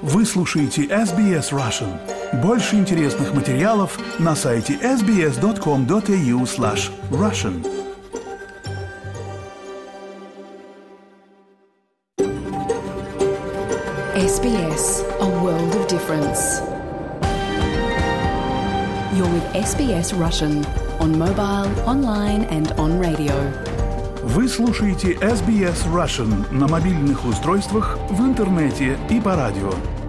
Вы слушаете SBS Russian. Больше интересных материалов на сайте sbs.com.au/russian. SBS, a world of difference. You're with SBS Russian on mobile, online and on radio. Вы слушаете SBS Russian на мобильных устройствах, в интернете и по радио.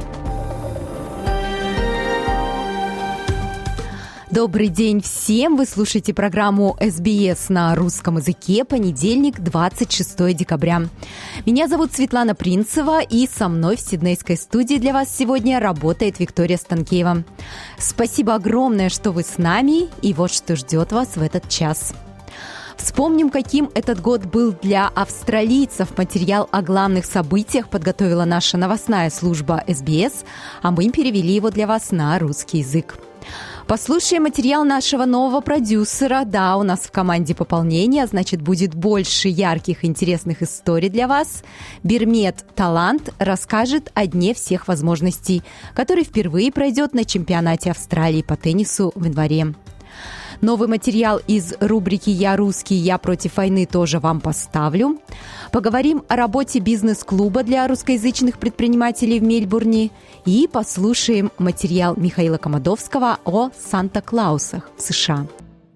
Добрый день всем! Вы слушаете программу SBS на русском языке, понедельник, 26 декабря. Меня зовут Светлана Принцева, и со мной в сиднейской студии для вас сегодня работает Виктория Станкеева. Спасибо огромное, что вы с нами, и вот что ждет вас в этот час. Вспомним, каким этот год был для австралийцев. Материал о главных событиях подготовила наша новостная служба SBS, а мы перевели его для вас на русский язык. Послушаем материал нашего нового продюсера. Да, у нас в команде пополнение, значит, будет больше ярких и интересных историй для вас. Бирмет Талант расскажет о Дне всех возможностей, который впервые пройдет на чемпионате Австралии по теннису в январе. Новый материал из рубрики «Я русский, я против войны» тоже вам поставлю. Поговорим о работе бизнес-клуба для русскоязычных предпринимателей в Мельбурне. И послушаем материал Михаила Комадовского о Санта-Клаусах в США.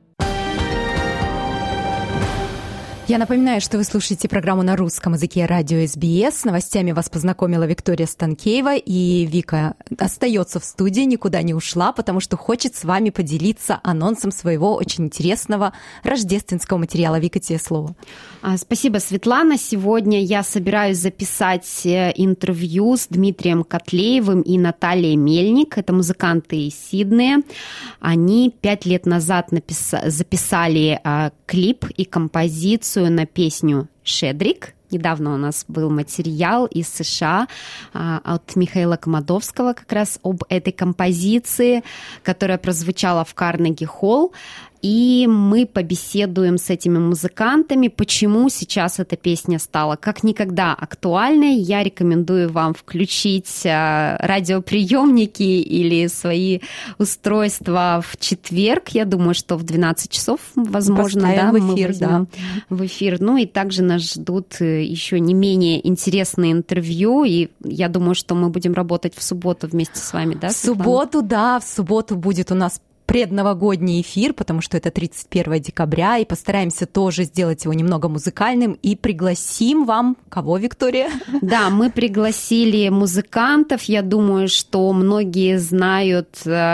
Я напоминаю, что вы слушаете программу на русском языке радио SBS. С новостями вас познакомила Виктория Станкеева, и Вика остается в студии, никуда не ушла, потому что хочет с вами поделиться анонсом своего очень интересного рождественского материала. Вика, тебе слово. Спасибо, Светлана. Сегодня я собираюсь записать интервью с Дмитрием Котлеевым и Натальей Мельник. Это музыканты из Сиднея. Они 5 лет назад записали клип и композицию на песню «Щедрик». Недавно у нас был материал из США от Михаила Комадовского как раз об этой композиции, которая прозвучала в Карнеги-холл. И мы побеседуем с этими музыкантами, почему сейчас эта песня стала как никогда актуальной. Я рекомендую вам включить радиоприемники или свои устройства в четверг. Я думаю, что в 12 часов, возможно, да, в эфир, да. В эфир. Ну и также нас ждут еще не менее интересные интервью. И я думаю, что мы будем работать в субботу вместе с вами, да, Светлана? В субботу будет у нас предновогодний эфир, потому что это 31 декабря, и постараемся тоже сделать его немного музыкальным, и пригласим вам кого, Виктория? Да, мы пригласили музыкантов, я думаю, что многие знают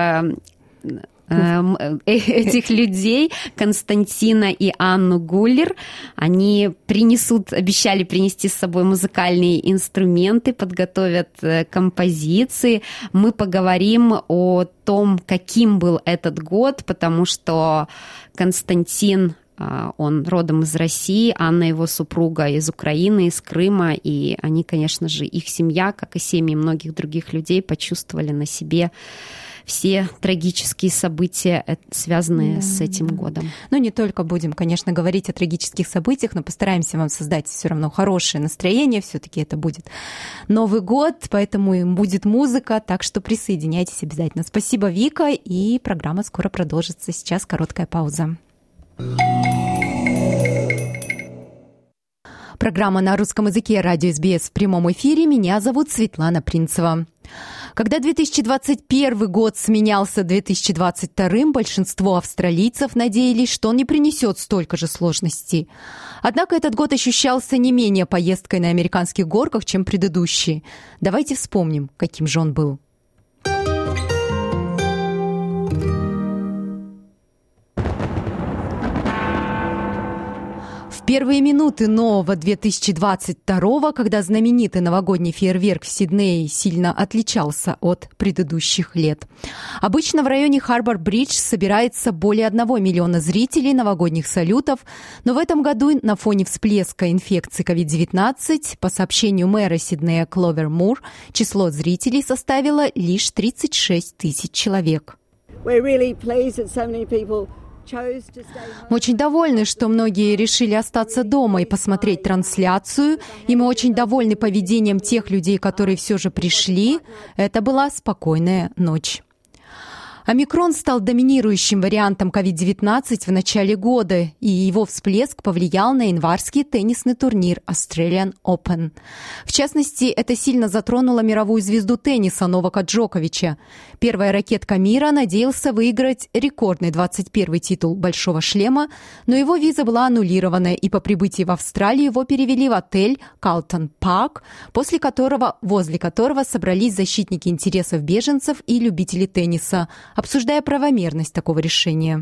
этих людей, Константина и Анну Гуллер. Они обещали принести с собой музыкальные инструменты, подготовят композиции. Мы поговорим о том, каким был этот год, потому что Константин, он родом из России, Анна, его супруга, из Украины, из Крыма, и они, конечно же, их семья, как и семьи многих других людей, почувствовали на себе все трагические события, связанные с этим годом. Ну, не только будем, конечно, говорить о трагических событиях, но постараемся вам создать все равно хорошее настроение. Все-таки это будет Новый год, поэтому и будет музыка, так что присоединяйтесь обязательно. Спасибо, Вика, и программа скоро продолжится. Сейчас короткая пауза. Программа на русском языке радио SBS в прямом эфире. Меня зовут Светлана Принцева. Когда 2021 год сменялся 2022, большинство австралийцев надеялись, что он не принесет столько же сложностей. Однако этот год ощущался не менее поездкой на американских горках, чем предыдущий. Давайте вспомним, каким же он был. Первые минуты нового 2022, когда знаменитый новогодний фейерверк в Сиднее сильно отличался от предыдущих лет. Обычно в районе Харбор-Бридж собирается более 1 миллиона зрителей новогодних салютов, но в этом году на фоне всплеска инфекции COVID-19, по сообщению мэра Сиднея Кловер Мур, число зрителей составило лишь 36 тысяч человек. Мы очень довольны, что многие решили остаться дома и посмотреть трансляцию, и мы очень довольны поведением тех людей, которые все же пришли. Это была спокойная ночь. Омикрон стал доминирующим вариантом COVID-19 в начале года, и его всплеск повлиял на январский теннисный турнир Australian Open. В частности, это сильно затронуло мировую звезду тенниса Новака Джоковича. Первая ракетка мира надеялся выиграть рекордный 21-й титул «Большого шлема», но его виза была аннулирована, и по прибытии в Австралию его перевели в отель Carlton Park, возле которого собрались защитники интересов беженцев и любители тенниса, обсуждая правомерность такого решения.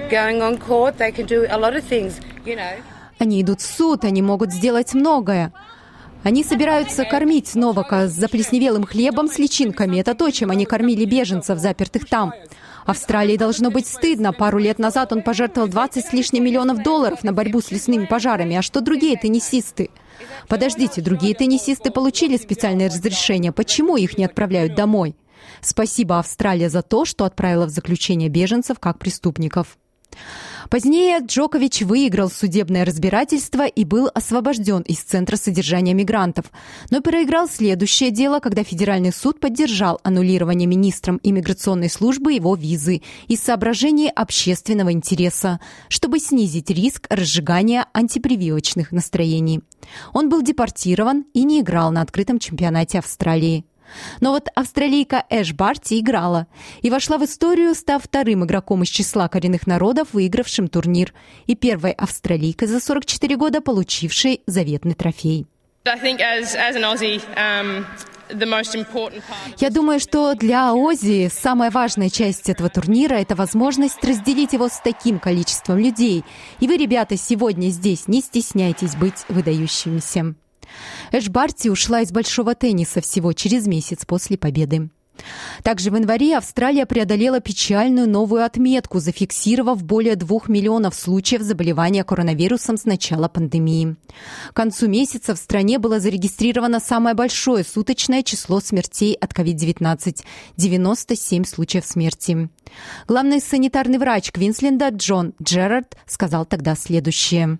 Они идут в суд, они могут сделать многое. Они собираются кормить Новака заплесневелым хлебом с личинками. Это то, чем они кормили беженцев, запертых там. Австралии должно быть стыдно. Пару лет назад он пожертвовал 20 с лишним миллионов долларов на борьбу с лесными пожарами. А что другие теннисисты? Подождите, другие теннисисты получили специальное разрешение. Почему их не отправляют домой? Спасибо, Австралия, за то, что отправила в заключение беженцев как преступников. Позднее Джокович выиграл судебное разбирательство и был освобожден из Центра содержания мигрантов, но проиграл следующее дело, когда Федеральный суд поддержал аннулирование министром иммиграционной службы его визы из соображений общественного интереса, чтобы снизить риск разжигания антипрививочных настроений. Он был депортирован и не играл на открытом чемпионате Австралии. Но вот австралийка Эш Барти играла и вошла в историю, став вторым игроком из числа коренных народов, выигравшим турнир, и первой австралийкой за 44 года, получившей заветный трофей. Я думаю, что для Оззи самая важная часть этого турнира – это возможность разделить его с таким количеством людей. И вы, ребята, сегодня здесь не стесняйтесь быть выдающимися. Эш Барти ушла из большого тенниса всего через месяц после победы. Также в январе Австралия преодолела печальную новую отметку, зафиксировав более 2 миллионов случаев заболевания коронавирусом с начала пандемии. К концу месяца в стране было зарегистрировано самое большое суточное число смертей от COVID-19 – 97 случаев смерти. Главный санитарный врач Квинсленда Джон Джерард сказал тогда следующее.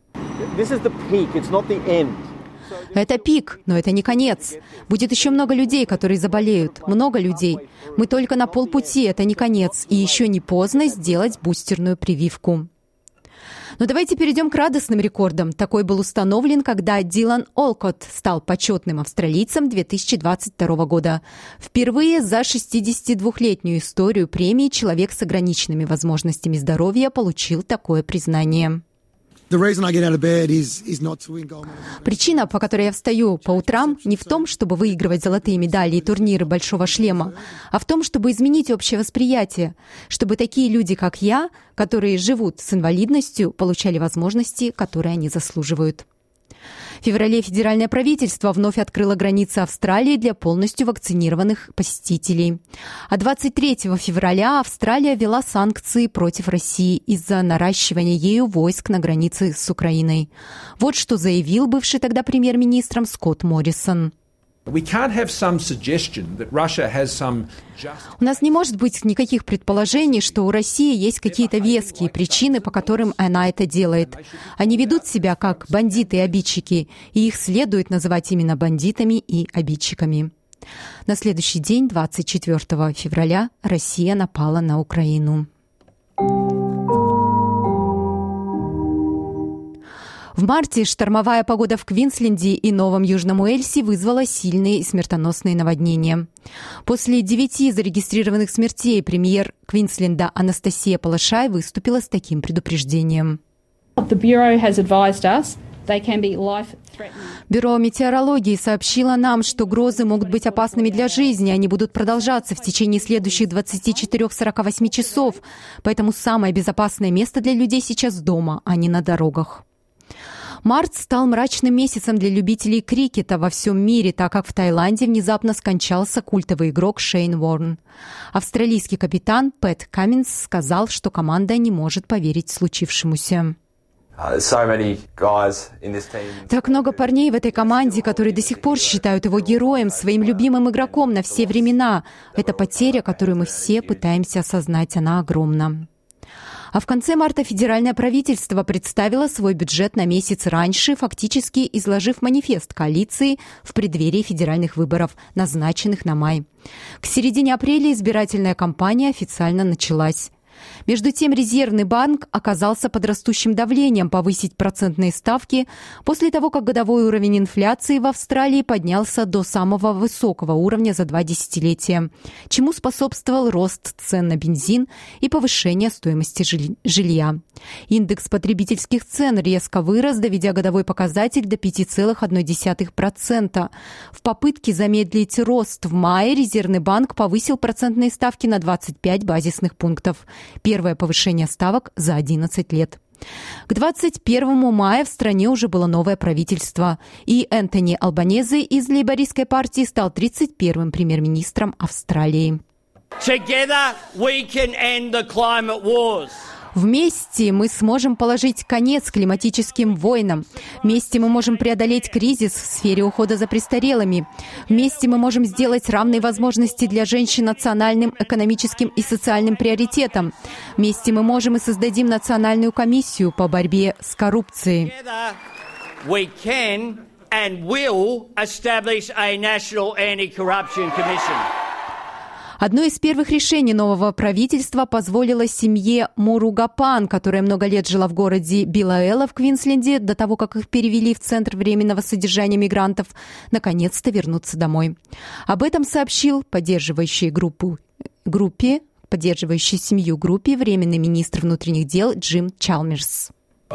Это пик, но это не конец. Будет еще много людей, которые заболеют. Много людей. Мы только на полпути, это не конец. И еще не поздно сделать бустерную прививку. Но давайте перейдем к радостным рекордам. Такой был установлен, когда Дилан Олкотт стал почетным австралийцем 2022 года. Впервые за 62-летнюю историю премии человек с ограниченными возможностями здоровья получил такое признание. Причина, по которой я встаю по утрам, не в том, чтобы выигрывать золотые медали и турниры «Большого шлема», а в том, чтобы изменить общее восприятие, чтобы такие люди, как я, которые живут с инвалидностью, получали возможности, которые они заслуживают. В феврале федеральное правительство вновь открыло границы Австралии для полностью вакцинированных посетителей. А 23 февраля Австралия ввела санкции против России из-за наращивания ею войск на границе с Украиной. Вот что заявил бывший тогда премьер-министром Скотт Моррисон. У нас не может быть никаких предположений, что у России есть какие-то веские причины, по которым она это делает. Они ведут себя как бандиты и обидчики, и их следует называть именно бандитами и обидчиками. На следующий день, 24 февраля, Россия напала на Украину. В марте штормовая погода в Квинсленде и Новом Южном Уэльсе вызвала сильные и смертоносные наводнения. После 9 зарегистрированных смертей премьер Квинсленда Анастасия Палашай выступила с таким предупреждением. Бюро метеорологии сообщило нам, что грозы могут быть опасными для жизни, они будут продолжаться в течение следующих 24-48 часов, поэтому самое безопасное место для людей сейчас дома, а не на дорогах. Март стал мрачным месяцем для любителей крикета во всем мире, так как в Таиланде внезапно скончался культовый игрок Шейн Уорн. Австралийский капитан Пэт Камминс сказал, что команда не может поверить случившемуся. Так много парней в этой команде, которые до сих пор считают его героем, своим любимым игроком на все времена. Это потеря, которую мы все пытаемся осознать, она огромна. А в конце марта федеральное правительство представило свой бюджет на месяц раньше, фактически изложив манифест коалиции в преддверии федеральных выборов, назначенных на май. К середине апреля избирательная кампания официально началась. Между тем, Резервный банк оказался под растущим давлением повысить процентные ставки после того, как годовой уровень инфляции в Австралии поднялся до самого высокого уровня за 2 десятилетия, чему способствовал рост цен на бензин и повышение стоимости жилья. Индекс потребительских цен резко вырос, доведя годовой показатель до 5,1%. В попытке замедлить рост в мае Резервный банк повысил процентные ставки на 25 базисных пунктов. Первое повышение ставок за 11 лет. К 21 мая в стране уже было новое правительство, и Энтони Албанезе из лейбористской партии стал 31-м премьер-министром Австралии. Together we can end the climate wars. Вместе мы сможем положить конец климатическим войнам. Вместе мы можем преодолеть кризис в сфере ухода за престарелыми. Вместе мы можем сделать равные возможности для женщин национальным, экономическим и социальным приоритетом. Вместе мы можем и создадим национальную комиссию по борьбе с коррупцией. We can and will establish a national anti-corruption commission. Одно из первых решений нового правительства позволило семье Муругапан, которая много лет жила в городе Билаэла в Квинсленде, до того, как их перевели в Центр временного содержания мигрантов, наконец-то вернуться домой. Об этом сообщил поддерживающий семью группе временный министр внутренних дел Джим Чалмерс.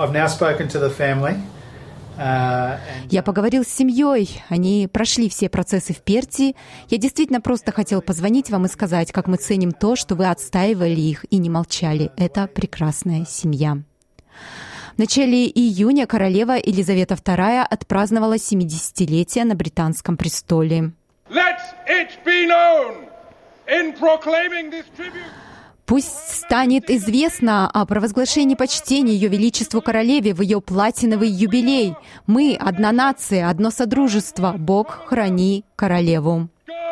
Я поговорил с семьей, они прошли все процессы в Перте. Я действительно просто хотел позвонить вам и сказать, как мы ценим то, что вы отстаивали их и не молчали. Это прекрасная семья. В начале июня королева Елизавета II отпраздновала 70-летие на британском престоле. Пусть станет известно о провозглашении почтения Ее Величеству Королеве в ее платиновый юбилей. Мы — одна нация, одно содружество. Бог храни королеву.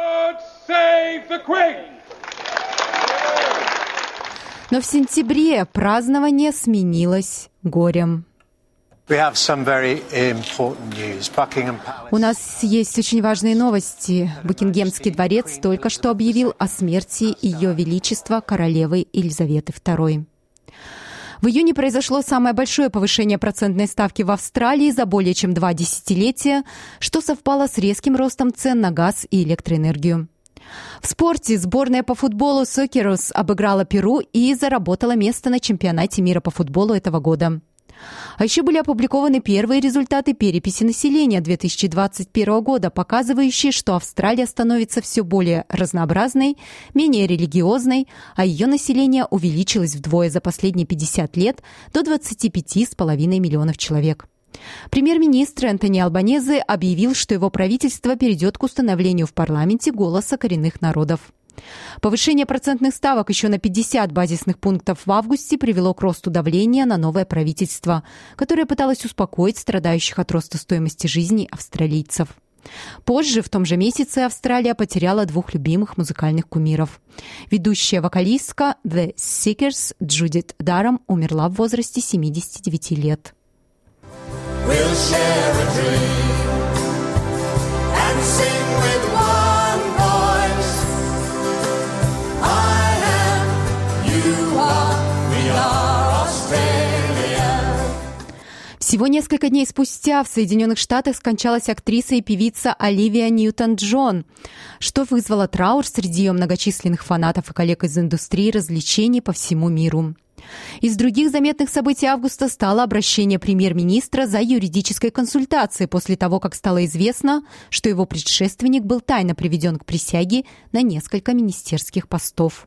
Но в сентябре празднование сменилось горем. У нас есть очень важные новости. Букингемский дворец только что объявил о смерти Ее Величества королевы Елизаветы II. В июне произошло самое большое повышение процентной ставки в Австралии за более чем 2 десятилетия, что совпало с резким ростом цен на газ и электроэнергию. В спорте сборная по футболу Сокерус обыграла Перу и заработала место на чемпионате мира по футболу этого года. А еще были опубликованы первые результаты переписи населения 2021 года, показывающие, что Австралия становится все более разнообразной, менее религиозной, а ее население увеличилось вдвое за последние 50 лет до 25,5 миллионов человек. Премьер-министр Энтони Албанезе объявил, что его правительство перейдет к установлению в парламенте голоса коренных народов. Повышение процентных ставок еще на 50 базисных пунктов в августе привело к росту давления на новое правительство, которое пыталось успокоить страдающих от роста стоимости жизни австралийцев. Позже, в том же месяце, Австралия потеряла 2 любимых музыкальных кумиров. Ведущая вокалистка The Seekers Джудит Дарам умерла в возрасте 79 лет. Всего несколько дней спустя в Соединенных Штатах скончалась актриса и певица Оливия Ньютон-Джон, что вызвало траур среди ее многочисленных фанатов и коллег из индустрии развлечений по всему миру. Из других заметных событий августа стало обращение премьер-министра за юридической консультацией после того, как стало известно, что его предшественник был тайно приведен к присяге на несколько министерских постов.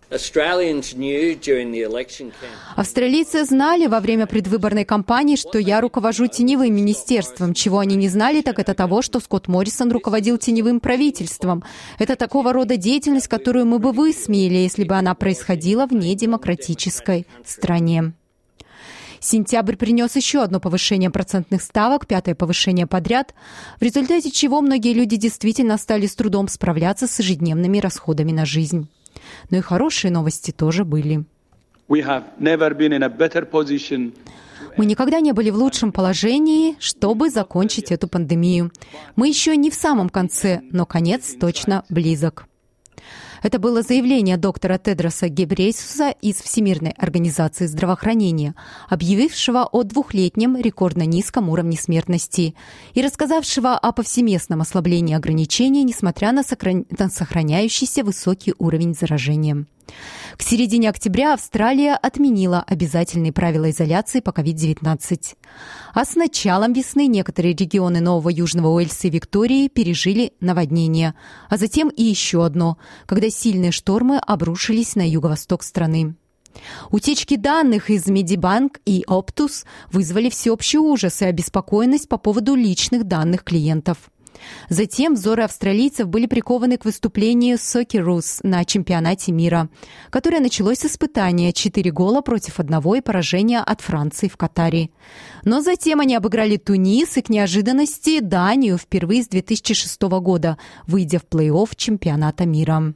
Австралийцы знали во время предвыборной кампании, что я руковожу теневым министерством. Чего они не знали, так это того, что Скотт Моррисон руководил теневым правительством. Это такого рода деятельность, которую мы бы высмеяли, если бы она происходила в недемократической стране. Сентябрь принес еще одно повышение процентных ставок, 5-е повышение подряд, в результате чего многие люди действительно стали с трудом справляться с ежедневными расходами на жизнь. Но и хорошие новости тоже были. We have never been in a better position. Мы никогда не были в лучшем положении, чтобы закончить эту пандемию. Мы еще не в самом конце, но конец точно близок. Это было заявление доктора Тедроса Гебрейсуса из Всемирной организации здравоохранения, объявившего о 2-летнем рекордно низком уровне смертности и рассказавшего о повсеместном ослаблении ограничений, несмотря на сохраняющийся высокий уровень заражения. К середине октября Австралия отменила обязательные правила изоляции по COVID-19. А с началом весны некоторые регионы Нового Южного Уэльса и Виктории пережили наводнение, а затем и еще одно, когда сильные штормы обрушились на юго-восток страны. Утечки данных из Медибанк и Optus вызвали всеобщий ужас и обеспокоенность по поводу личных данных клиентов. Затем взоры австралийцев были прикованы к выступлению Socceroos на чемпионате мира, которое началось с испытания 4-1 и поражения от Франции в Катаре. Но затем они обыграли Тунис и, к неожиданности, Данию впервые с 2006 года, выйдя в плей-офф чемпионата мира.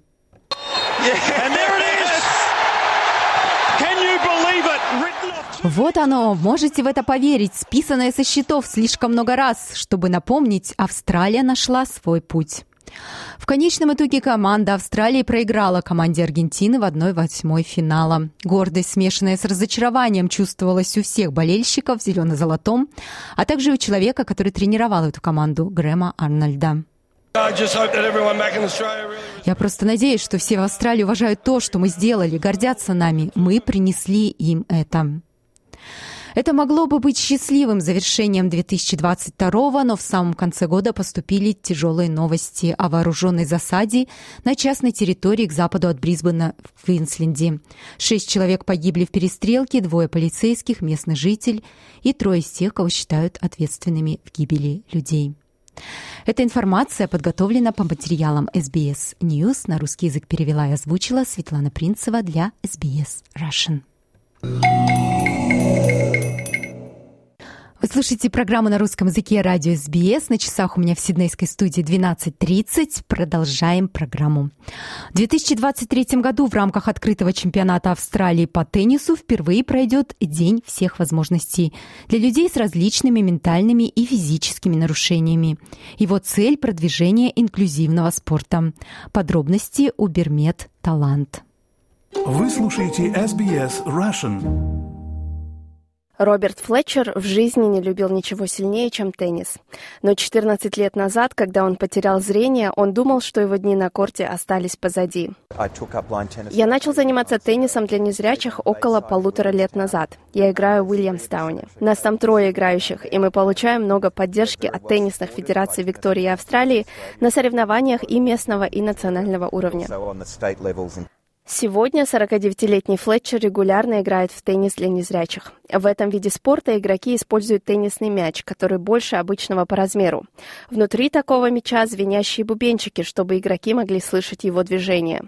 Вот оно, можете в это поверить, списанное со счетов слишком много раз, чтобы напомнить, Австралия нашла свой путь. В конечном итоге команда Австралии проиграла команде Аргентины в 1/8 финала. Гордость, смешанная с разочарованием, чувствовалась у всех болельщиков в зелено-золотом, а также у человека, который тренировал эту команду, Грэма Арнольда. Я просто надеюсь, что все в Австралии уважают то, что мы сделали, гордятся нами. Мы принесли им это. Это могло бы быть счастливым завершением 2022, но в самом конце года поступили тяжелые новости о вооруженной засаде на частной территории к западу от Брисбена в Квинсленде. 6 человек погибли в перестрелке, 2 полицейских, местный житель и 3 из тех, кого считают ответственными в гибели людей. Эта информация подготовлена по материалам SBS News. На русский язык перевела и озвучила Светлана Принцева для SBS Russian. Вы слушаете программу на русском языке радио SBS. На часах у меня в сиднейской студии 12:30. Продолжаем программу. В 2023 году в рамках открытого чемпионата Австралии по теннису впервые пройдет День всех возможностей для людей с различными ментальными и физическими нарушениями. Его цель – продвижение инклюзивного спорта. Подробности у Бермед Талант. Вы слушаете SBS Russian. Роберт Флетчер в жизни не любил ничего сильнее, чем теннис. Но 14 лет назад, когда он потерял зрение, он думал, что его дни на корте остались позади. Я начал заниматься теннисом для незрячих около 1,5 лет назад. Я играю в Уильямстауне. Нас там 3 играющих, и мы получаем много поддержки от теннисных федераций Виктории и Австралии на соревнованиях и местного, и национального уровня. Сегодня 49-летний Флетчер регулярно играет в теннис для незрячих. В этом виде спорта игроки используют теннисный мяч, который больше обычного по размеру. Внутри такого мяча звенящие бубенчики, чтобы игроки могли слышать его движения.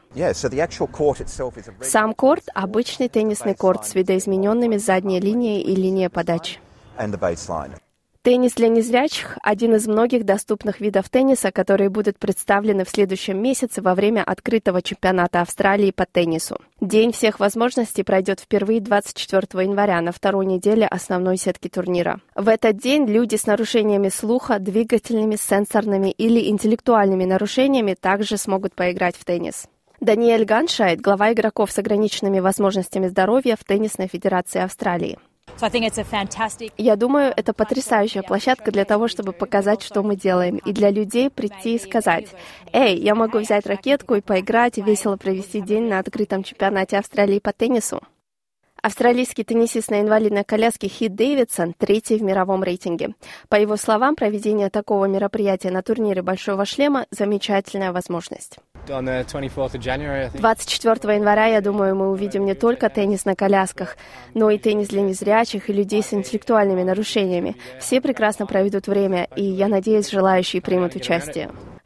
Сам корт – обычный теннисный корт с видоизмененными задней линией и линией подачи. Теннис для незрячих – один из многих доступных видов тенниса, которые будут представлены в следующем месяце во время открытого чемпионата Австралии по теннису. День всех возможностей пройдет впервые 24 января на 2-й неделе основной сетки турнира. В этот день люди с нарушениями слуха, двигательными, сенсорными или интеллектуальными нарушениями также смогут поиграть в теннис. Даниэль Ганшайд – глава игроков с ограниченными возможностями здоровья в Теннисной федерации Австралии. Я думаю, это потрясающая площадка для того, чтобы показать, что мы делаем, и для людей прийти и сказать: «Эй, я могу взять ракетку и поиграть, и весело провести день на открытом чемпионате Австралии по теннису». Австралийский теннисист на инвалидной коляске Хит Дэвидсон 3-й в мировом рейтинге. По его словам, проведение такого мероприятия на турнире «Большого шлема» – замечательная возможность. 24 января, я думаю, мы увидим не только теннис на колясках, но и теннис для незрячих и людей с интеллектуальными нарушениями. Все прекрасно проведут время, и, я надеюсь, желающие примут участие.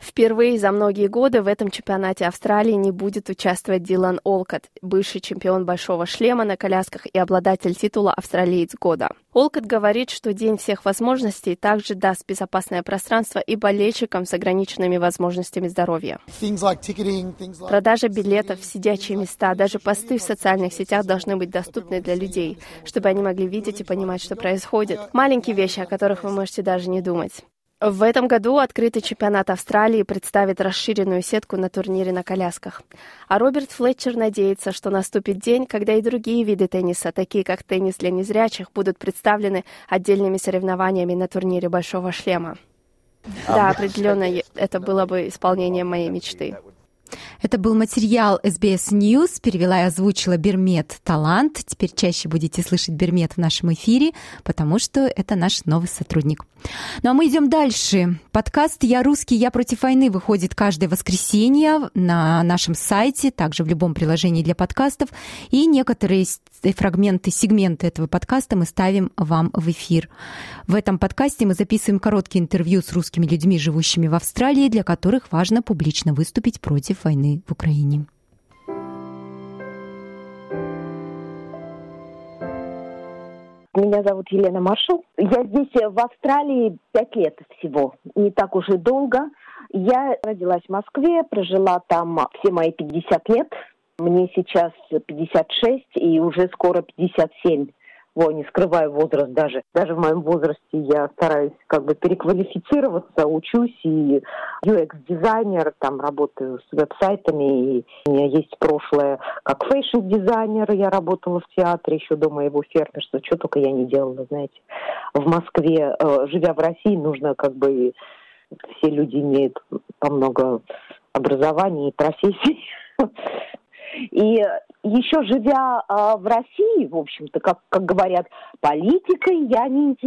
Впервые за многие годы в этом чемпионате Австралии не будет участвовать Дилан Олкотт, бывший чемпион большого шлема на колясках и обладатель титула «Австралиец года». Олкотт говорит, что День всех возможностей также даст безопасное пространство и болельщикам с ограниченными возможностями здоровья. Продажа билетов, сидячие места, даже посты в социальных сетях должны быть доступны для людей, чтобы они могли видеть и понимать, что происходит. Маленькие вещи, о которых вы можете даже не думать. В этом году открытый чемпионат Австралии представит расширенную сетку на турнире на колясках. А Роберт Флетчер надеется, что наступит день, когда и другие виды тенниса, такие как теннис для незрячих, будут представлены отдельными соревнованиями на турнире Большого шлема. Да, определенно, это было бы исполнением моей мечты. Это был материал SBS News. Перевела и озвучила Бермет Талант. Теперь чаще будете слышать Бермет в нашем эфире, потому что это наш новый сотрудник. Ну а мы идем дальше. Подкаст «Я русский, я против войны» выходит каждое воскресенье на нашем сайте, также в любом приложении для подкастов. И некоторые фрагменты, сегменты этого подкаста мы ставим вам в эфир. В этом подкасте мы записываем короткие интервью с русскими людьми, живущими в Австралии, для которых важно публично выступить против войны в Украине. Меня зовут Елена Маршал. Я здесь в Австралии 5 лет всего, не так уж и долго. Я родилась в Москве, прожила там все мои 50 лет. Мне сейчас 56 и уже скоро 57. Не скрываю возраст даже. Даже в моем возрасте я стараюсь переквалифицироваться, учусь и UX-дизайнер, там работаю с веб-сайтами. И у меня есть прошлое как фэшн-дизайнер, я работала в театре еще до моего фермерства. Что только я не делала, знаете. В Москве, живя в России, нужно все люди имеют по много образований и профессий. И еще живя в России, в общем-то, как говорят, политикой я не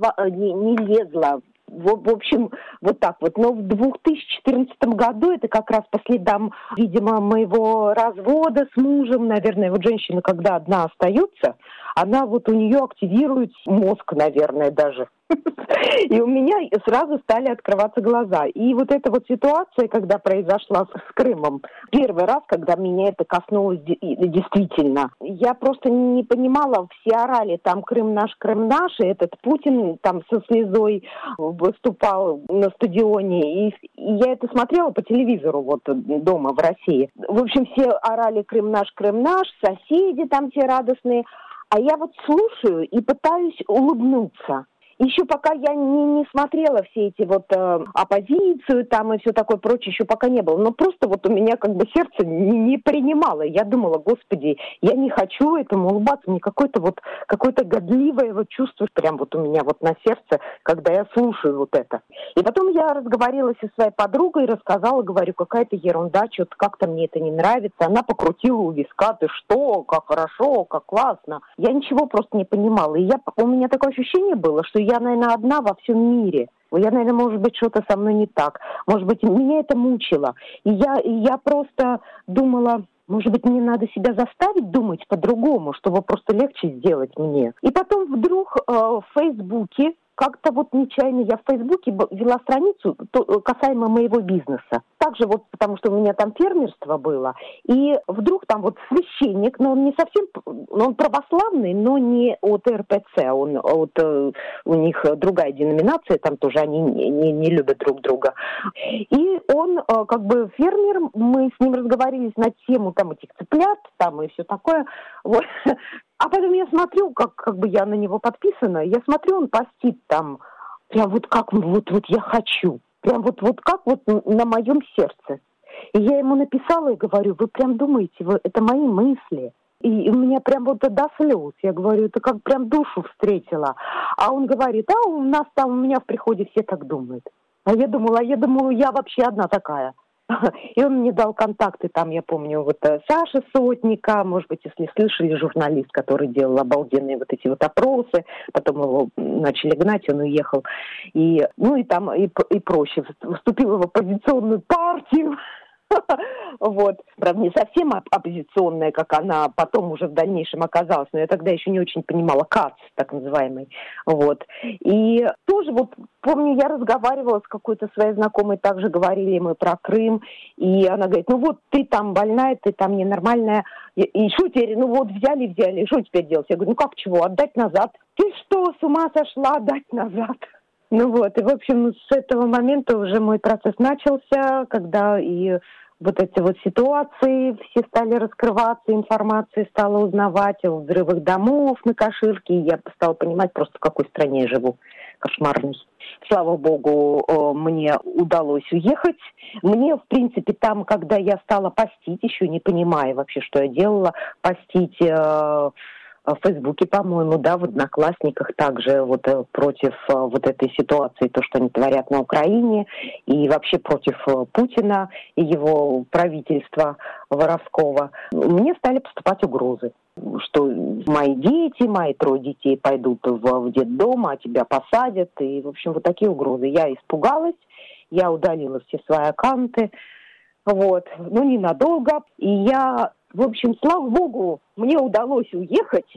лезла. В общем, вот так вот. Но в 2014 году, это как раз по следам, видимо, моего развода с мужем, наверное, женщина, когда одна остается, она у нее активирует мозг, наверное, даже. И у меня сразу стали открываться глаза. И эта ситуация, когда произошла с Крымом, первый раз, когда меня это коснулось действительно, я просто не понимала, все орали, там Крым наш, и этот Путин там со слезой выступал на стадионе. И я это смотрела по телевизору дома в России. В общем, все орали Крым наш, соседи там все радостные. А я слушаю и пытаюсь улыбнуться. Еще пока я не смотрела все эти оппозицию там и все такое прочее, еще пока не было. Но просто у меня сердце не принимало. Я думала, Господи, я не хочу этому улыбаться. Мне какое-то годливое чувство прям у меня на сердце, когда я слушаю это. И потом я разговорилась со своей подругой, рассказала, говорю, какая-то ерунда, что-то как-то мне это не нравится. Она покрутила у виска, ты что, как хорошо, как классно. Я ничего просто не понимала. И у меня такое ощущение было, что я, наверное, одна во всем мире. Я, наверное, может быть, что-то со мной не так. Может быть, меня это мучило. И я просто думала, может быть, мне надо себя заставить думать по-другому, чтобы просто легче сделать мне. И потом вдруг в Фейсбуке, как-то нечаянно я в Фейсбуке вела страницу касаемо моего бизнеса. Также потому что у меня там фермерство было. И вдруг там священник, но он не совсем, он православный, но не от РПЦ, у них другая деноминация, там тоже они не любят друг друга. И он фермер, мы с ним разговаривали на тему этих цыплят там и все такое. А потом я смотрю, как я на него подписана, я смотрю, он постит там, прям как я хочу, прям как на моем сердце. И я ему написала и говорю, вы прям думаете, это мои мысли. И у меня прям до слез, я говорю, это как прям душу встретила. А он говорит, у меня в приходе все так думают. А я думала, я вообще одна такая. И он мне дал контакты, там, я помню, Саша Сотника, может быть, если слышали, журналист, который делал обалденные эти опросы, потом его начали гнать, он уехал. И проще. Вступила в оппозиционную партию. Вот. Правда, не совсем оппозиционная, как она потом уже в дальнейшем оказалась, но я тогда еще не очень понимала КАЦ, так называемый. Вот. И тоже вот помню, я разговаривала с какой-то своей знакомой, также говорили мы про Крым, и она говорит, ну вот ты там больная, ты там ненормальная, и что теперь, ну вот взяли, что теперь делать? Я говорю, ну как чего, отдать назад? Ты что, с ума сошла, отдать назад? Ну вот, и в общем с этого момента уже мой процесс начался, когда и вот эти вот ситуации все стали раскрываться, информация стала узнавать о взрывах домов на Каширке, и я стала понимать просто, в какой стране я живу, кошмарной. Слава богу, мне удалось уехать. Мне, в принципе, там, когда я стала постить, еще не понимая вообще, что я делала, постить в Фейсбуке, по-моему, да, в Одноклассниках также вот против вот этой ситуации, то, что они творят на Украине, и вообще против Путина и его правительства воровского, мне стали поступать угрозы, что мои 3 детей пойдут в детдом, а тебя посадят, и, в общем, вот такие угрозы. Я испугалась, я удалила все свои аккаунты, вот, но ненадолго, и я... В общем, слава богу, мне удалось уехать.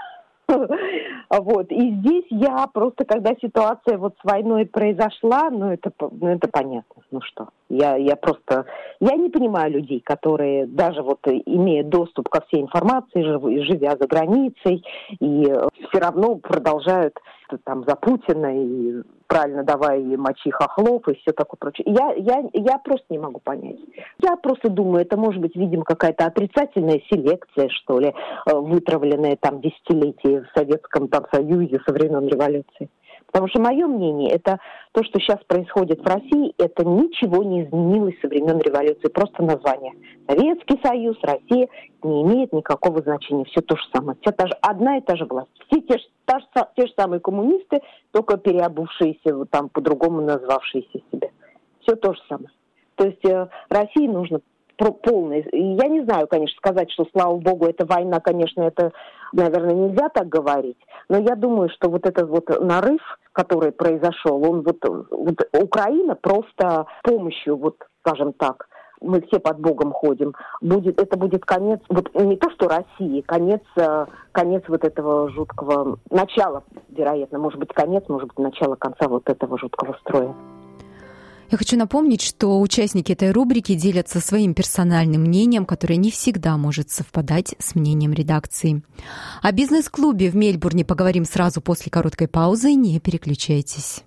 Вот. И здесь я просто, когда ситуация вот с войной произошла, это понятно. Ну что, я не понимаю людей, которые даже вот имея доступ ко всей информации, живя за границей, и все равно продолжают там за Путина и правильно давая мочи хохлов и все такое прочее. Я просто не могу понять. Я просто думаю, это может быть, видимо, какая-то отрицательная селекция, что ли, вытравленная там десятилетия в Советском Союзе со времен революции. Потому что мое мнение, это то, что сейчас происходит в России, это ничего не изменилось со времен революции, просто название. Советский Союз, Россия не имеет никакого значения, все то же самое. Все одна и та же власть. Все те же самые коммунисты, только переобувшиеся, вот там по-другому назвавшиеся себя. Все то же самое. То есть России нужно полное. Я не знаю, конечно, сказать, что, слава богу, эта война, конечно, это, наверное, нельзя так говорить, но я думаю, что вот этот вот нарыв, который произошел, он вот Украина просто с помощью, вот, скажем так, мы все под Богом ходим, это будет конец, вот не то, что России, конец вот этого жуткого начала, вероятно, может быть, конец, может быть, начало конца вот этого жуткого строя. Я хочу напомнить, что участники этой рубрики делятся своим персональным мнением, которое не всегда может совпадать с мнением редакции. О бизнес-клубе в Мельбурне поговорим сразу после короткой паузы. Не переключайтесь.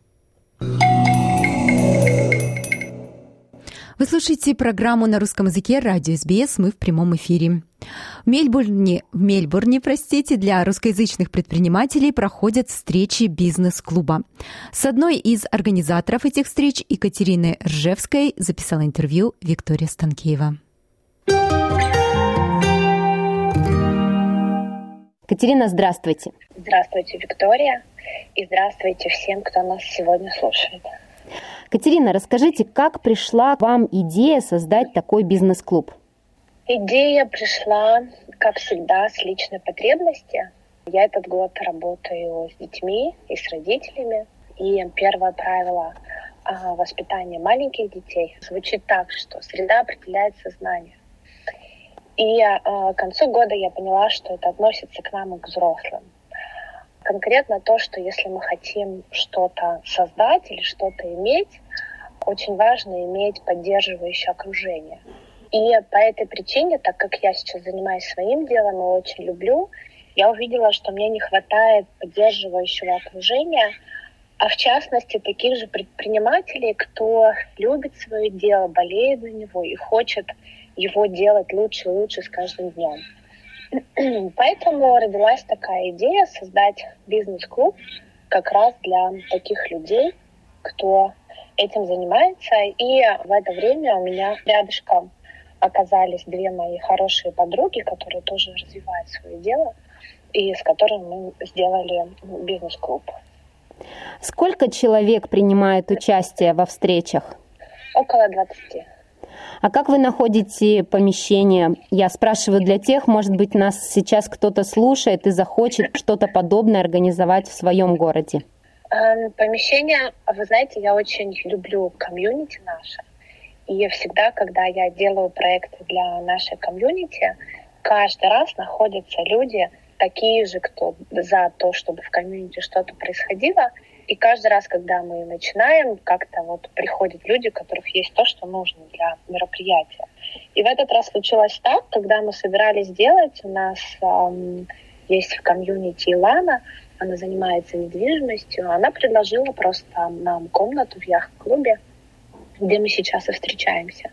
Вы слушаете программу на русском языке «Радио СБС». Мы в прямом эфире. В Мельбурне, для русскоязычных предпринимателей проходят встречи бизнес-клуба. С одной из организаторов этих встреч, Екатериной Ржевской, записала интервью Виктория Станкеева. Катерина, здравствуйте. Здравствуйте, Виктория. И здравствуйте всем, кто нас сегодня слушает. Катерина, расскажите, как пришла вам идея создать такой бизнес-клуб? Идея пришла, как всегда, с личной потребности. Я этот год работаю с детьми и с родителями. И первое правило воспитания маленьких детей звучит так, что среда определяет сознание. И к концу года я поняла, что это относится к нам и к взрослым. Конкретно то, что если мы хотим что-то создать или что-то иметь, очень важно иметь поддерживающее окружение. И по этой причине, так как я сейчас занимаюсь своим делом и очень люблю, я увидела, что мне не хватает поддерживающего окружения, а в частности таких же предпринимателей, кто любит свое дело, болеет за него и хочет его делать лучше и лучше с каждым днем. Поэтому родилась такая идея создать бизнес-клуб как раз для таких людей, кто этим занимается. И в это время у меня рядышком оказались 2 мои хорошие подруги, которые тоже развивают свое дело, и с которыми мы сделали бизнес-клуб. Сколько человек принимает участие во встречах? Около 20. А как вы находите помещение? Я спрашиваю для тех, может быть, нас сейчас кто-то слушает и захочет что-то подобное организовать в своем городе. Помещение, вы знаете, я очень люблю комьюнити наше. И всегда, когда я делаю проекты для нашей комьюнити, каждый раз находятся люди, такие же, кто за то, чтобы в комьюнити что-то происходило. И каждый раз, когда мы начинаем, как-то вот приходят люди, у которых есть то, что нужно для мероприятия. И в этот раз случилось так, когда мы собирались делать, у нас есть в комьюнити Илана, она занимается недвижимостью, она предложила просто нам комнату в яхт-клубе, где мы сейчас и встречаемся.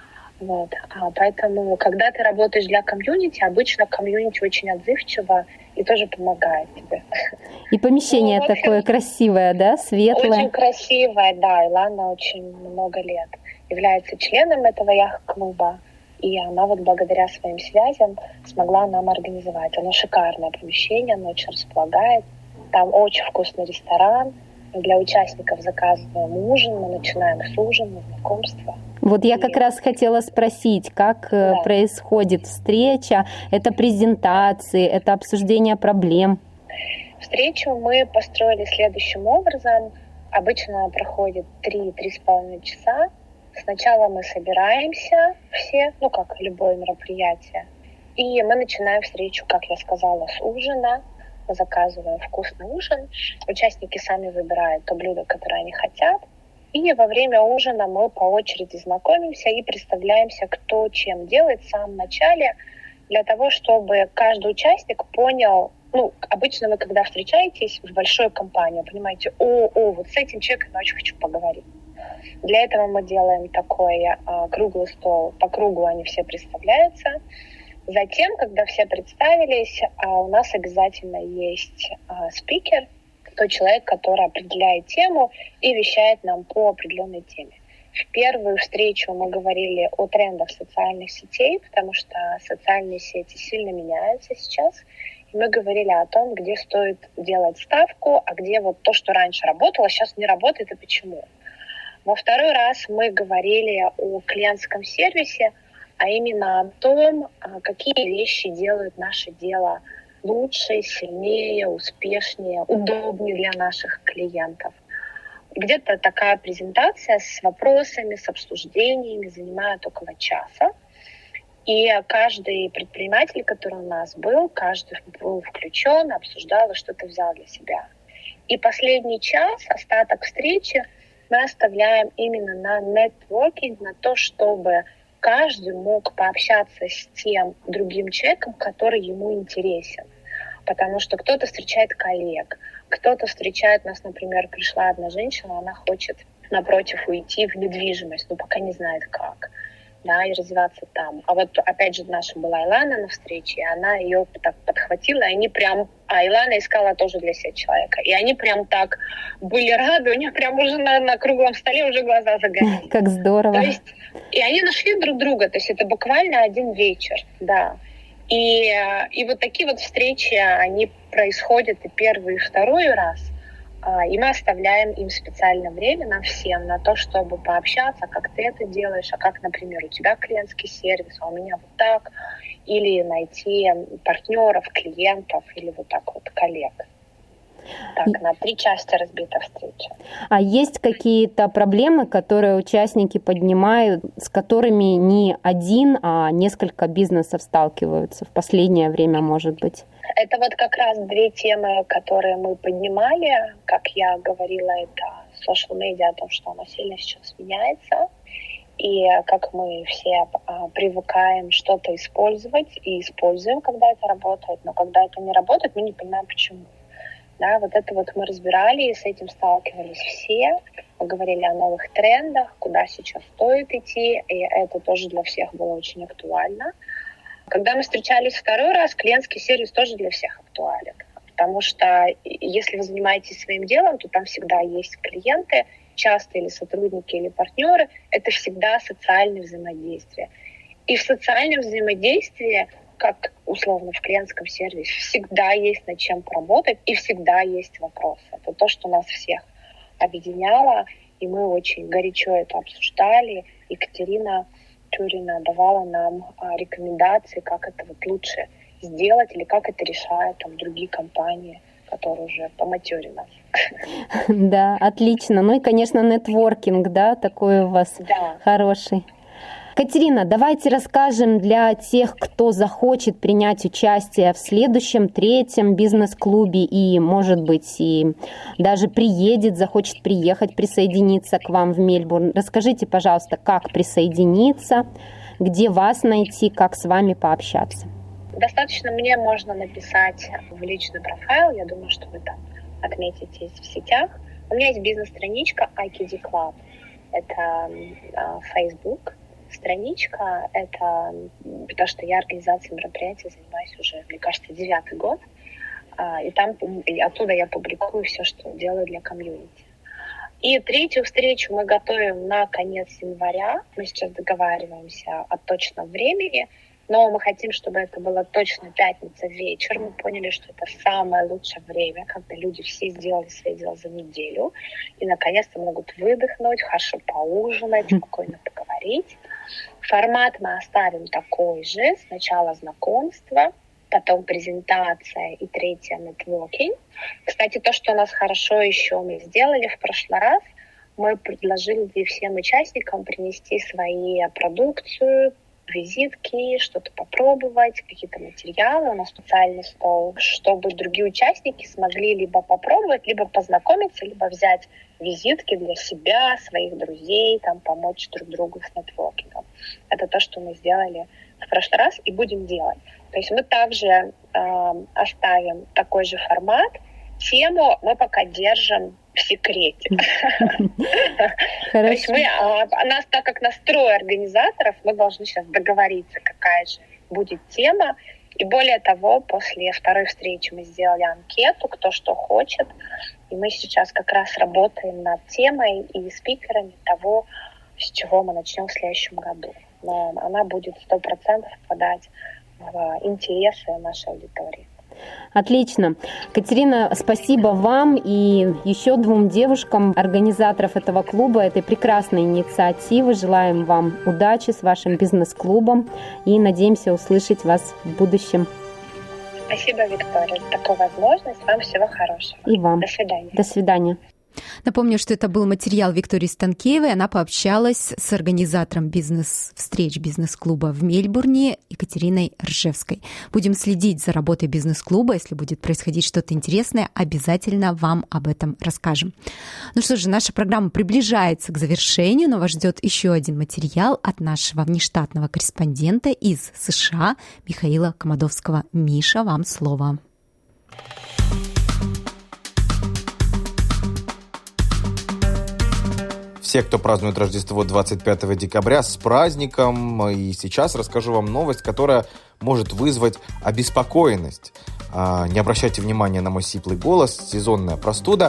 Вот. Поэтому, когда ты работаешь для комьюнити, обычно комьюнити очень отзывчиво и тоже помогает тебе. И помещение такое красивое, да, светлое? Очень красивое, да. Илана очень много лет является членом этого яхт-клуба, и она вот благодаря своим связям смогла нам организовать. Оно шикарное помещение, оно очень располагает. Там очень вкусный ресторан. Для участников заказываем ужин, мы начинаем с ужина, знакомства. Вот я как раз хотела спросить, как происходит встреча, это презентации, это обсуждение проблем? Встречу мы построили следующим образом. Обычно она проходит 3-3,5 часа. Сначала мы собираемся все, как любое мероприятие, и мы начинаем встречу, как я сказала, с ужина. Мы заказываем вкусный ужин. Участники сами выбирают то блюдо, которое они хотят. И во время ужина мы по очереди знакомимся и представляемся, кто чем делает в самом начале, для того, чтобы каждый участник понял. Обычно вы, когда встречаетесь в большой компании, понимаете, вот с этим человеком я очень хочу поговорить. Для этого мы делаем такой круглый стол. По кругу они все представляются. Затем, когда все представились, у нас обязательно есть спикер, тот человек, который определяет тему и вещает нам по определенной теме. В первую встречу мы говорили о трендах социальных сетей, потому что социальные сети сильно меняются сейчас. И мы говорили о том, где стоит делать ставку, а где вот то, что раньше работало, сейчас не работает и почему. Во второй раз мы говорили о клиентском сервисе, а именно о том, какие вещи делают наше дело лучше, сильнее, успешнее, удобнее для наших клиентов. Где-то такая презентация с вопросами, с обсуждениями занимает около часа. И каждый предприниматель, который у нас был, каждый был включен, обсуждал и что-то взял для себя. И последний час, остаток встречи, мы оставляем именно на нетворкинг, на то, чтобы каждый мог пообщаться с тем другим человеком, который ему интересен. Потому что кто-то встречает коллег, кто-то встречает нас, например, пришла одна женщина, она хочет напротив уйти в недвижимость, но пока не знает как, да, и развиваться там. А вот опять же наша была Илана на встрече, и она ее так подхватила, и они прям... Илана искала тоже для себя человека. И они прям так были рады, у них прям уже на круглом столе уже глаза загорелись. Как здорово. То есть, и они нашли друг друга, то есть это буквально один вечер, да. И вот такие вот встречи, они происходят и первый, и второй раз. И мы оставляем им специальное время, нам всем, на то, чтобы пообщаться, как ты это делаешь, а как, например, у тебя клиентский сервис, а у меня вот так, или найти партнеров, клиентов, или вот так вот коллег. Так, на 3 части разбита встреча. А есть какие-то проблемы, которые участники поднимают, с которыми не один, а несколько бизнесов сталкиваются в последнее время, может быть? Это вот как раз 2 темы, которые мы поднимали. Как я говорила, это social media, о том, что оно сильно сейчас меняется. И как мы все привыкаем что-то использовать и используем, когда это работает. Но когда это не работает, мы не понимаем, почему. Да, вот это вот мы разбирали, и с этим сталкивались все. Мы говорили о новых трендах, куда сейчас стоит идти, и это тоже для всех было очень актуально. Когда мы встречались второй раз, клиентский сервис тоже для всех актуален. Потому что если вы занимаетесь своим делом, то там всегда есть клиенты, часто или сотрудники, или партнеры. Это всегда социальное взаимодействие. И в социальном взаимодействии, как условно в клиентском сервисе, всегда есть над чем поработать и всегда есть вопросы. Это то, что нас всех объединяло, и мы очень горячо это обсуждали. Екатерина Тюрина давала нам рекомендации, как это вот лучше сделать или как это решают там другие компании который уже поматюрил нас. Да, отлично. Ну и, конечно, нетворкинг, да, такой у вас хороший. Катерина, давайте расскажем для тех, кто захочет принять участие в следующем, третьем бизнес-клубе и, может быть, и даже захочет приехать, присоединиться к вам в Мельбурн. Расскажите, пожалуйста, как присоединиться, где вас найти, как с вами пообщаться. Достаточно мне можно написать в личный профайл, я думаю, что вы там отметитесь в сетях. У меня есть бизнес-страничка IQD Club, это Facebook. Страничка, это потому что я организацией мероприятий занимаюсь уже, мне кажется, 9-й год. И оттуда я публикую все, что делаю для комьюнити. И третью встречу мы готовим на конец января. Мы сейчас договариваемся о точном времени, но мы хотим, чтобы это было точно пятница вечер. Мы поняли, что это самое лучшее время, когда люди все сделали свои дела за неделю и наконец-то могут выдохнуть, хорошо поужинать, спокойно поговорить. Формат мы оставим такой же. Сначала знакомство, потом презентация и третье нетворкинг. Кстати, то, что у нас хорошо еще мы сделали в прошлый раз, мы предложили всем участникам принести свои продукцию, визитки, что-то попробовать, какие-то материалы. У нас специальный стол, чтобы другие участники смогли либо попробовать, либо познакомиться, либо взять визитки для себя, своих друзей, там, помочь друг другу с нетворкингом. Это то, что мы сделали в прошлый раз и будем делать. То есть мы также оставим такой же формат. Тему мы пока держим в секрете. То есть так как нас трое организаторов, мы должны сейчас договориться, какая же будет тема. И более того, после второй встречи мы сделали анкету, кто что хочет. И мы сейчас как раз работаем над темой и спикерами того, с чего мы начнем в следующем году. Но она будет 100% попадать в интересы нашей аудитории. Отлично. Катерина, спасибо вам и еще двум девушкам, организаторов этого клуба, этой прекрасной инициативы. Желаем вам удачи с вашим бизнес-клубом и надеемся услышать вас в будущем. Спасибо, Виктория, за такую возможность. Вам всего хорошего. И вам. До свидания. До свидания. Напомню, что это был материал Виктории Станкеевой. Она пообщалась с организатором встреч бизнес-клуба в Мельбурне Екатериной Ржевской. Будем следить за работой бизнес-клуба. Если будет происходить что-то интересное, обязательно вам об этом расскажем. Ну что же, наша программа приближается к завершению, но вас ждет еще один материал от нашего внештатного корреспондента из США Михаила Комадовского. Миша, вам слово. Все, кто празднует Рождество 25 декабря, с праздником. И сейчас расскажу вам новость, которая может вызвать обеспокоенность. Не обращайте внимания на мой сиплый голос. Сезонная простуда.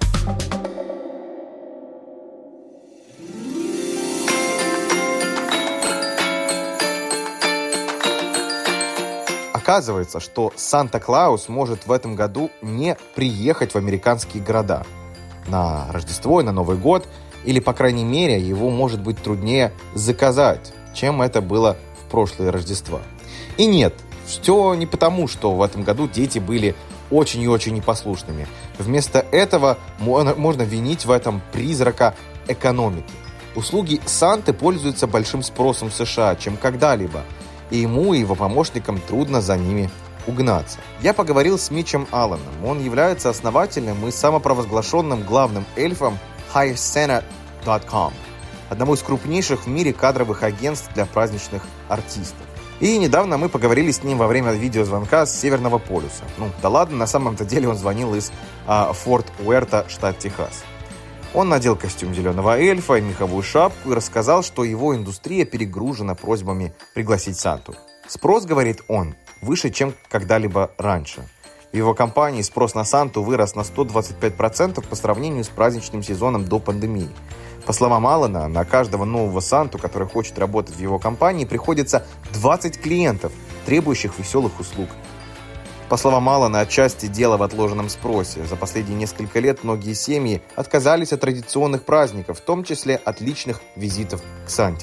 Оказывается, что Санта-Клаус может в этом году не приехать в американские города на Рождество и на Новый год. Или, по крайней мере, его может быть труднее заказать, чем это было в прошлые Рождества. И нет, все не потому, что в этом году дети были очень и очень непослушными. Вместо этого можно винить в этом призрака экономики. Услуги Санты пользуются большим спросом в США, чем когда-либо, и ему и его помощникам трудно за ними угнаться. Я поговорил с Митчем Алланом. Он является основателем и самопровозглашенным главным эльфом HighSenate.com, одного из крупнейших в мире кадровых агентств для праздничных артистов. И недавно мы поговорили с ним во время видеозвонка с Северного полюса. Да ладно, на самом-то деле он звонил из Форт Уэрта, штат Техас. Он надел костюм зеленого эльфа и меховую шапку и рассказал, что его индустрия перегружена просьбами пригласить Санту. Спрос, говорит он, выше, чем когда-либо раньше. В его компании спрос на Санту вырос на 125% по сравнению с праздничным сезоном до пандемии. По словам Аллана, на каждого нового Санту, который хочет работать в его компании, приходится 20 клиентов, требующих веселых услуг. По словам Аллана, отчасти дело в отложенном спросе. За последние несколько лет многие семьи отказались от традиционных праздников, в том числе от личных визитов к Санте.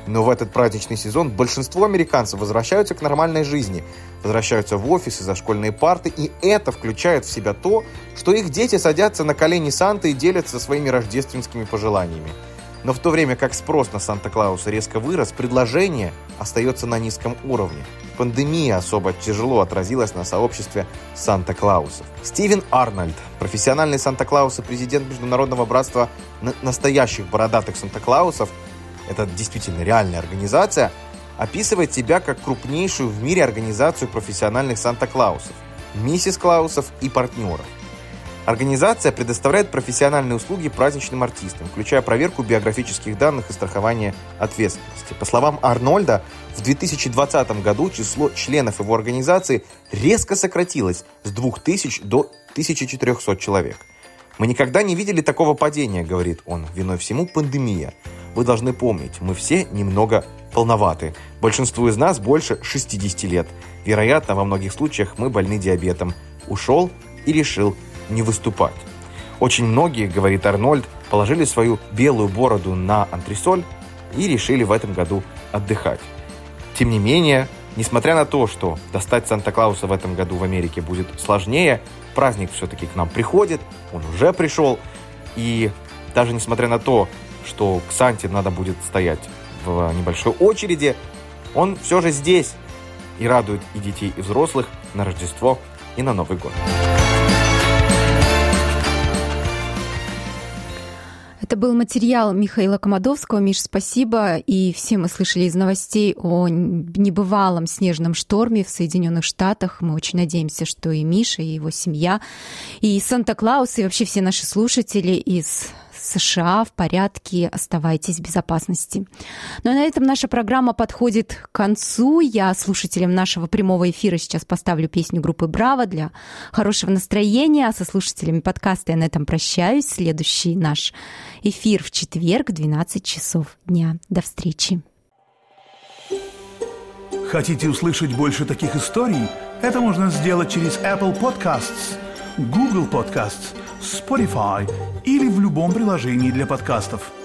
Но в этот праздничный сезон большинство американцев возвращаются к нормальной жизни, возвращаются в офисы, за школьные парты, и это включает в себя то, что их дети садятся на колени Санты и делятся своими рождественскими пожеланиями. Но в то время как спрос на Санта-Клауса резко вырос, предложение остается на низком уровне. Пандемия особо тяжело отразилась на сообществе Санта-Клаусов. Стивен Арнольд, профессиональный Санта-Клаус и президент Международного братства настоящих бородатых Санта-Клаусов, это действительно реальная организация, описывает себя как крупнейшую в мире организацию профессиональных Санта-Клаусов, миссис Клаусов и партнеров. Организация предоставляет профессиональные услуги праздничным артистам, включая проверку биографических данных и страхование ответственности. По словам Арнольда, в 2020 году число членов его организации резко сократилось с 2000 до 1400 человек. «Мы никогда не видели такого падения», — говорит он, — «виной всему пандемия. Вы должны помнить, мы все немного полноваты. Большинству из нас больше 60 лет. Вероятно, во многих случаях мы больны диабетом. Ушел и решил не выступать». Очень многие, говорит Арнольд, положили свою белую бороду на антресоль и решили в этом году отдыхать. Тем не менее, несмотря на то, что достать Санта-Клауса в этом году в Америке будет сложнее, праздник все-таки к нам приходит, он уже пришел, и даже несмотря на то, что к Санте надо будет стоять в небольшой очереди, он все же здесь и радует и детей, и взрослых на Рождество и на Новый год. Это был материал Михаила Комадовского. Миш, спасибо. И все мы слышали из новостей о небывалом снежном шторме в Соединенных Штатах. Мы очень надеемся, что и Миша, и его семья, и Санта-Клаус, и вообще все наши слушатели из США в порядке, оставайтесь в безопасности. Ну а на этом наша программа подходит к концу. Я слушателям нашего прямого эфира сейчас поставлю песню группы «Браво» для хорошего настроения, а со слушателями подкаста я на этом прощаюсь. Следующий наш эфир в четверг в 12 часов дня. До встречи. Хотите услышать больше таких историй? Это можно сделать через Apple Podcasts, Google Podcasts, Spotify или в любом приложении для подкастов.